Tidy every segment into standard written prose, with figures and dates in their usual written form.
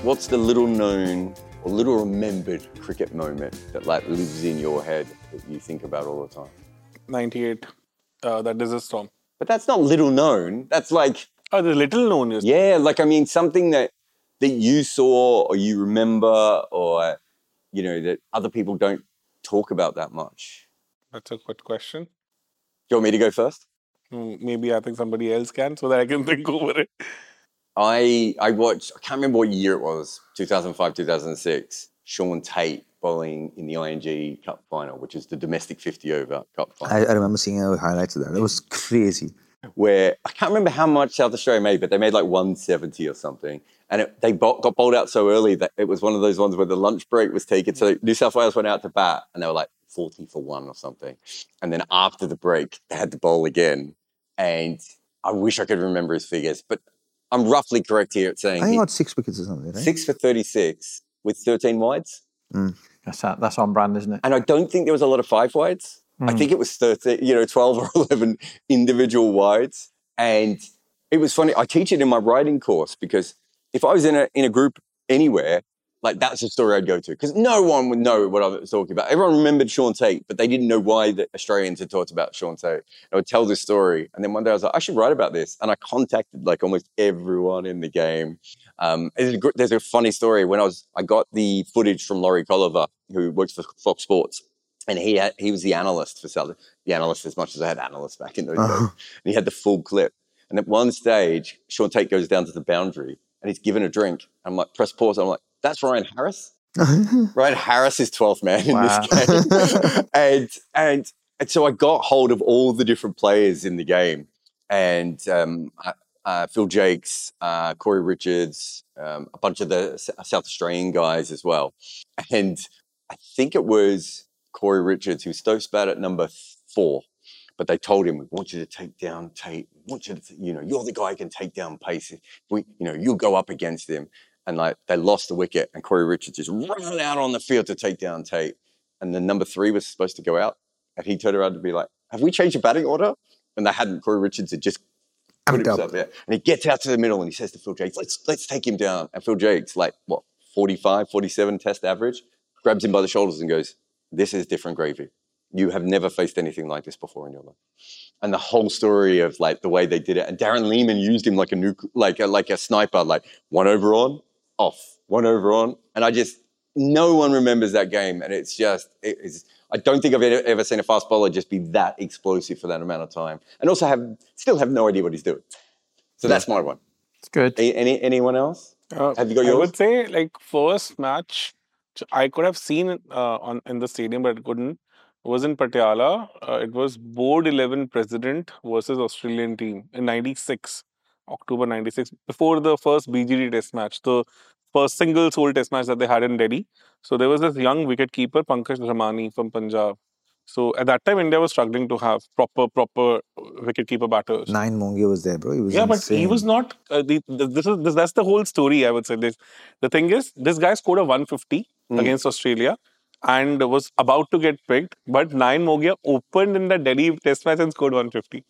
What's the little known or little remembered cricket moment that like lives in your head that you think about all the time? 98, that Desert Storm. But that's not little known. That's like... Oh, the little known. Yeah, like, I mean, something that you saw or you remember or, you know, that other people don't talk about that much. That's a good question. Do you want me to go first? Maybe I think somebody else can so that I can think over it. I watched, I can't remember what year it was, 2005, 2006, Sean Tate bowling in the ING Cup final, which is the domestic 50-over Cup final. I remember seeing highlights of that. It was crazy. Where, I can't remember how much South Australia made, but they made like 170 or something. And they got bowled out so early that it was one of those ones where the lunch break was taken. So New South Wales went out to bat and they were like 40 for 1 or something. And then after the break, they had to bowl again. And I wish I could remember his figures, but I'm roughly correct here at saying... I think he got 6 wickets or something, right? 6 for 36 with 13 wides. That's on brand, isn't it? And I don't think there was a lot of 5 wides. I think it was 12 or 11 individual wides. And it was funny. I teach it in my writing course because if I was in a group anywhere, like that's the story I'd go to because no one would know what I was talking about. Everyone remembered Sean Tate, but they didn't know why the Australians had talked about Sean Tate. I would tell this story. And then one day I was like, I should write about this. And I contacted like almost everyone in the game. There's a funny story. When I got the footage from Laurie Colliver, who works for Fox Sports. And he was the analyst for South, the analyst as much as I had analysts back in those days. And he had the full clip. And at one stage, Sean Tate goes down to the boundary and he's given a drink. I'm like, press pause. I'm like, that's Ryan Harris. Ryan Harris is 12th man in this game. and so I got hold of all the different players in the game. And Phil Jakes, Corey Richards, a bunch of the South Australian guys as well. And I think it was Corey Richards, who was Stokes bat at number 4. But they told him, we want you to take down Tate. We want you to, you're the guy who can take down pace. You'll go up against him. And like they lost the wicket and Corey Richards just ran out on the field to take down Tate. And the number 3 was supposed to go out. And he turned around to be like, have we changed the batting order? And they hadn't. Corey Richards had just put himself there. And he gets out to the middle and he says to Phil Jakes, let's take him down. And Phil Jakes, 45, 47 test average, grabs him by the shoulders and goes, this is different gravy. You have never faced anything like this before in your life. And the whole story of like the way they did it. And Darren Lehman used him like a sniper, like 1 over on, off, 1 over on. And no one remembers that game. And I don't think I've ever seen a fast bowler just be that explosive for that amount of time. And also still have no idea what he's doing. So that's my one. It's good. Anyone else? Have you got yours? I would say first match I could have seen in the stadium, but I couldn't. It was in Patiala. It was Board 11 President versus Australian team in 96, October 96, before the first BGD test match, the first single sole test match that they had in Delhi. So there was this young wicketkeeper, Pankaj Dhamani from Punjab. So at that time, India was struggling to have proper wicketkeeper batters. Nine Mongia was there, bro. He was insane. But he was not. That's the whole story, I would say. The thing is, this guy scored a 150 against Australia and was about to get picked. But Nine Mongia opened in the Delhi test match and scored 150.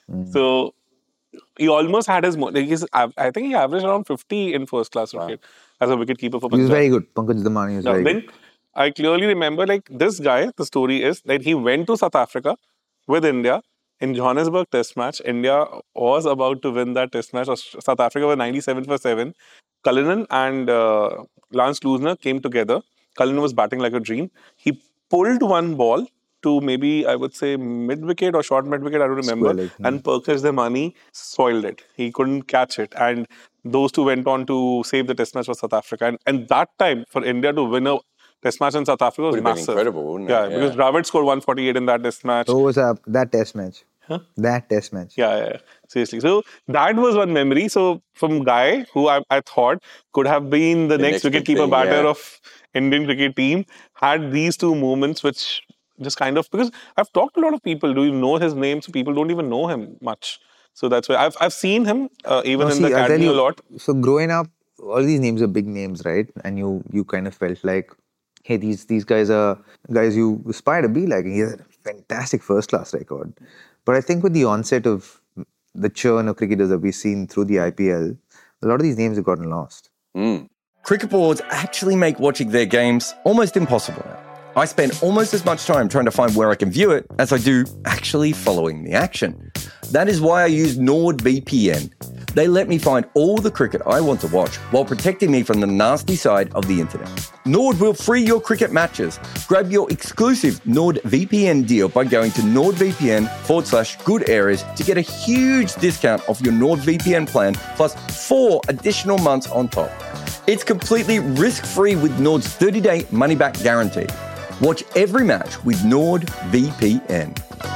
So he almost had his... I think he averaged around 50 in first class cricket as a wicketkeeper for Punjab. He was very good. Pankaj Dhamani was very good. I clearly remember, this guy, the story is that he went to South Africa with India in Johannesburg test match. India was about to win that test match. South Africa was 97 for 7. Cullinan and Lance Lusner came together. Cullinan was batting like a dream. He pulled one ball to maybe, I would say, mid-wicket or short mid-wicket, I don't remember. And Pankaj Dhamani soiled it. He couldn't catch it. And those two went on to save the test match for South Africa. And that time, for India to win a test match in South Africa was massive. Incredible, wouldn't it? Yeah, because Dravid scored 148 in that test match. So was that test match. Huh? That test match. Yeah. Seriously. So that was one memory. So from Guy, who I thought could have been the next wicketkeeper batter of Indian cricket team, had these two moments which just kind of... Because I've talked to a lot of people. Do you know his name? So people don't even know him much. So that's why I've seen him in the academy a lot. So growing up, all these names are big names, right? And you kind of felt like, hey, these guys are guys you aspire to be like. He has a fantastic first-class record. But I think with the onset of the churn of cricketers that we've seen through the IPL, a lot of these names have gotten lost. Cricket boards actually make watching their games almost impossible now. I spend almost as much time trying to find where I can view it as I do actually following the action. That is why I use NordVPN. They let me find all the cricket I want to watch while protecting me from the nasty side of the internet. Nord will free your cricket matches. Grab your exclusive NordVPN deal by going to nordvpn.com/good areas to get a huge discount off your NordVPN plan plus 4 additional months on top. It's completely risk-free with Nord's 30-day money-back guarantee. Watch every match with NordVPN.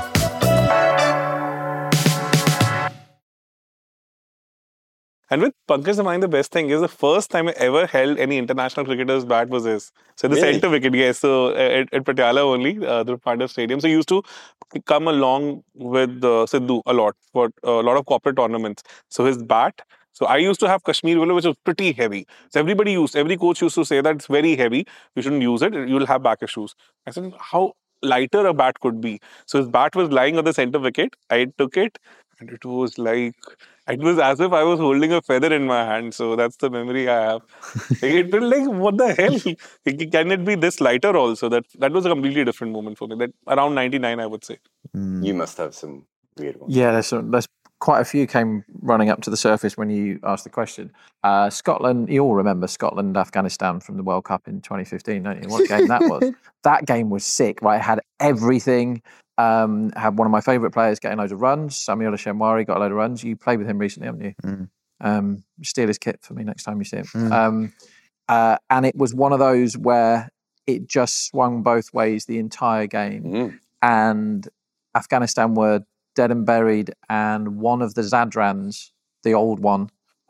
And with Pankaj Samani, the best thing is the first time I ever held any international cricketer's bat was his. So the Really? centre wicket, yes. So at Patiala only, the Pandaf Stadium. So he used to come along with Sidhu a lot for a lot of corporate tournaments. So his bat. So I used to have Kashmir willow, which was pretty heavy. So every coach used to say that it's very heavy. You shouldn't use it. You'll have back issues. I said, how lighter a bat could be. So his bat was lying on the centre wicket. I took it and it was as if I was holding a feather in my hand. So that's the memory I have. It was like, what the hell? Can it be this lighter also? That was a completely different moment for me. That around 99, I would say. You must have some weird ones. Yeah, there's quite a few came running up to the surface when you asked the question. Scotland, you all remember Scotland, Afghanistan from the World Cup in 2015, don't you? What game that was? That game was sick, right? It had everything. Had one of my favourite players getting loads of runs. Samuel Shenwari got a load of runs. You played with him recently, haven't you? Steal his kit for me next time you see him. And it was one of those where it just swung both ways the entire game. And Afghanistan were dead and buried, and one of the Zadrans, the old one.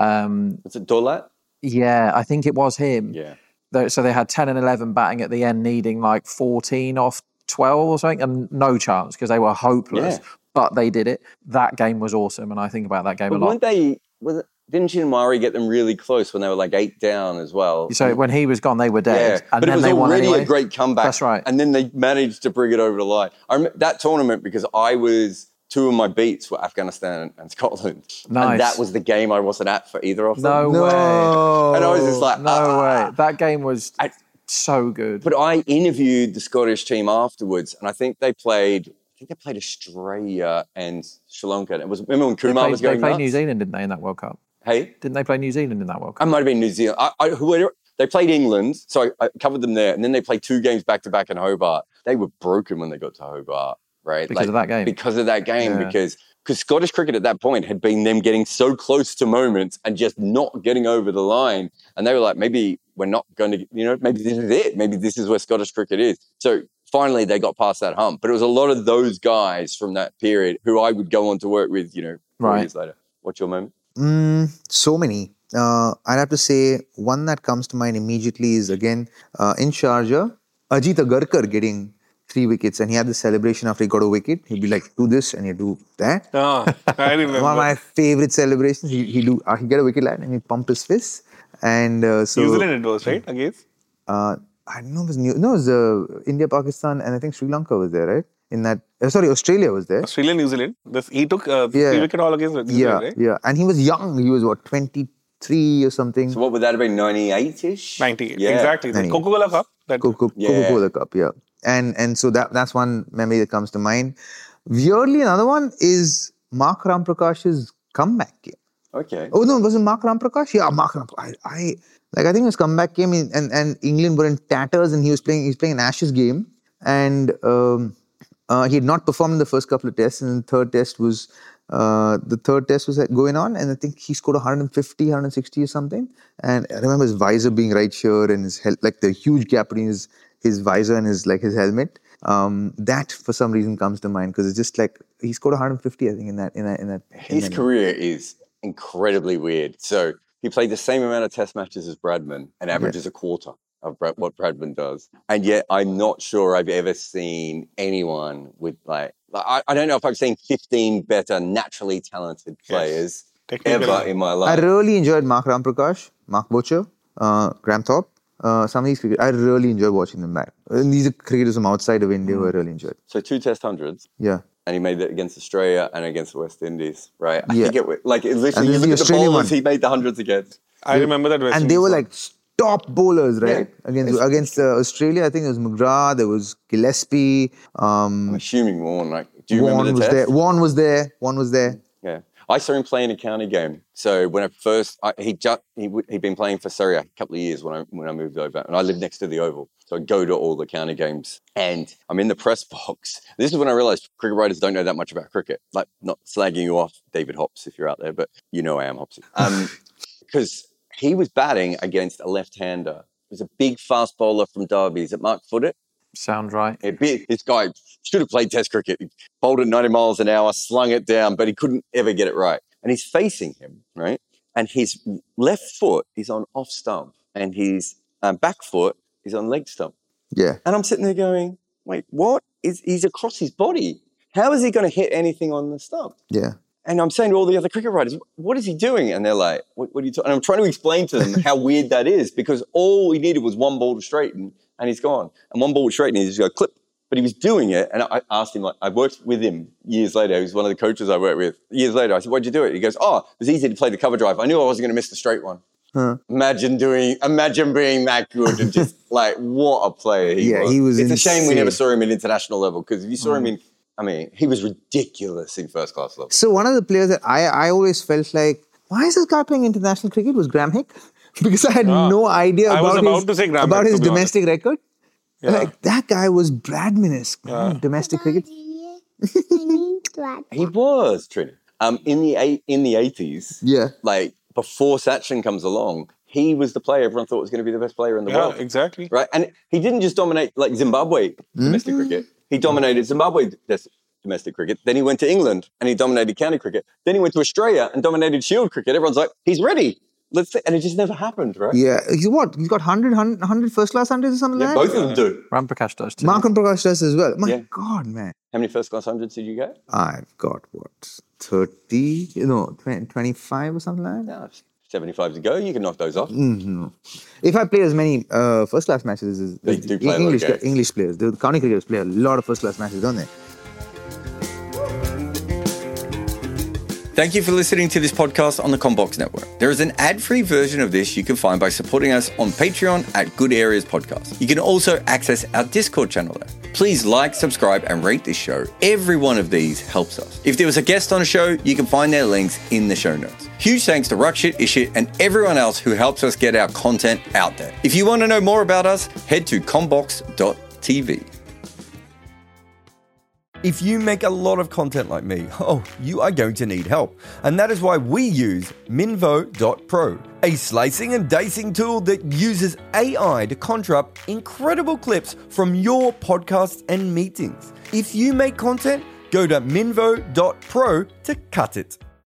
Was it Dolat? Yeah, I think it was him. Yeah. So they had 10 and 11 batting at the end, needing like 14 off 12 or something, and no chance because they were hopeless. Yeah. But they did it. That game was awesome, and I think about that game a lot. Didn't Shinwari get them really close when they were like 8 down as well? So when he was gone, they were dead. Yeah, And but then it was they won already anyway. a great comeback. That's right. And then they managed to bring it over the line. I remember that tournament because two of my beats were Afghanistan and Scotland. Nice. And that was the game I wasn't at for either of them. No way. And I was just like, No way. That game was so good. But I interviewed the Scottish team afterwards, and I think they played Australia and Sri Lanka. Remember when Kumar was going They played nuts? New Zealand, didn't they, in that World Cup? Hey? Didn't they play New Zealand in that World I Cup? might have been New Zealand. They played England, so I covered them there, and then they played 2 games back-to-back in Hobart. They were broken when they got to Hobart, right? Because of that game? Because of that game, Yeah. because Scottish cricket at that point had been them getting so close to moments and just not getting over the line. And they were like, maybe we're not going to, maybe this is it. Maybe this is where Scottish cricket is. So finally they got past that hump. But it was a lot of those guys from that period who I would go on to work with, 4 years later. What's your moment? So many. I'd have to say one that comes to mind immediately is again in Sharjah, Ajit Agarkar getting 3 wickets, and he had the celebration after he got a wicket. He'd be like, do this and you do that. Oh, I remember. One of my favorite celebrations. He'd get a wicket and he'd pump his fist. And so New Zealand it was, right? Against? I don't know if it was India, Pakistan, and I think Sri Lanka was there, right? Australia was there. Australia, New Zealand. He took 3 wicket all against New Zealand, right? Yeah. And he was young. He was, 23 or something. So what would that have been, 98-ish? 98, Yeah. exactly. The Coca-Cola Cup. Coca-Cola Cup, yeah. And so that's one memory that comes to mind. Weirdly, another one is Mark Ramprakash's comeback game. Okay. Oh no, was it Mark Ramprakash? Yeah, Mark Ramprakash. I think his comeback game and England were in tatters, and he's playing an Ashes game, and he had not performed in the first couple of tests, and the third test was going on, and I think he scored 150, 160 or something. And I remember his visor being right here, and his the huge gap between his visor and his helmet. That for some reason comes to mind because it's just like he scored 150, I think, in that. His career is incredibly weird. So he played the same amount of test matches as Bradman and averages a quarter of what Bradman does. And yet I'm not sure I've ever seen anyone with I don't know if I've seen 15 better naturally talented players ever in my life. I really enjoyed Mark Ramprakash, Mark Butcher, Graham Thorpe. Some of these cricketers, I really enjoy watching them back. And these are cricketers from outside of India who I really enjoyed. So 2 test hundreds. Yeah. And he made it against Australia and against the West Indies, right? I Yeah. think it literally, And you this look is at the the Australian bowlers one. he made the hundreds against. I remember that West And Indies they were one. top bowlers, right? Yeah. Against Australia, I think it was McGrath, there was Gillespie. I'm assuming Warren. Like, do you remember the test? There. Warren was there. Yeah. I saw him play in a county game. So when he'd been playing for Surrey a couple of years when I moved over, and I lived next to the Oval. So I'd go to all the county games, and I'm in the press box. This is when I realised cricket writers don't know that much about cricket. Like, not slagging you off, David Hops, if you're out there, but you know I am Hopsy. Because he was batting against a left-hander. It was a big fast bowler from Derby. Is it Mark Foote? Sound right. This guy should have played Test cricket. He bowled at 90 miles an hour, slung it down, but he couldn't ever get it right. And he's facing him, right? And his left foot is on off stump, and his back foot is on leg stump. Yeah. And I'm sitting there going, wait, what? He's across his body. How is he going to hit anything on the stump? Yeah. And I'm saying to all the other cricket writers, what is he doing? And they're like, what are you talking? And I'm trying to explain to them how weird that is, because all he needed was one ball to straighten, and he's gone. And one ball to straighten, he just go clip. But he was doing it, and I asked him, like, I worked with him years later. He was one of the coaches I worked with. Years later, I said, why'd you do it? He goes, it was easy to play the cover drive. I knew I wasn't going to miss the straight one. Huh. Imagine being that good and just like, what a player he was. He was It's insane. a shame we never saw him at international level, because if you saw him he was ridiculous in first class level. So one of the players that I always felt like, why is this guy playing international cricket, was Graham Hick. Because I had no idea about his domestic record. Yeah. Like, that guy was Bradman-esque, domestic cricket. He was, Trini. In the 80s, Yeah. like before Sachin comes along, he was the player everyone thought was going to be the best player in the world. Yeah, exactly. Right? And he didn't just dominate like Zimbabwe domestic cricket. He dominated Zimbabwe domestic cricket. Then he went to England and he dominated county cricket. Then he went to Australia and dominated Shield cricket. Everyone's like, he's ready. And it just never happened, right? Yeah. He's got 100 first-class hundreds or something like that? Both of them do. Ram Prakash does too. Markon Prakash does as well. My God, man. How many first class hundreds did you get? I've got, 30? 25 or something like that? No, 75 to go. You can knock those off. No. If I play as many first-class matches as They do play a lot of games. English players, the county cricketers play a lot of first-class matches, don't they? Thank you for listening to this podcast on the CommBox Network. There is an ad-free version of this you can find by supporting us on Patreon at Good Areas Podcast. You can also access our Discord channel there. Please like, subscribe, and rate this show. Every one of these helps us. If there was a guest on a show, you can find their links in the show notes. Huge thanks to Rakshit, Ishit, and everyone else who helps us get our content out there. If you want to know more about us, head to commbox.tv. If you make a lot of content like me, you are going to need help. And that is why we use Minvo.pro, a slicing and dicing tool that uses AI to conjure up incredible clips from your podcasts and meetings. If you make content, go to Minvo.pro to cut it.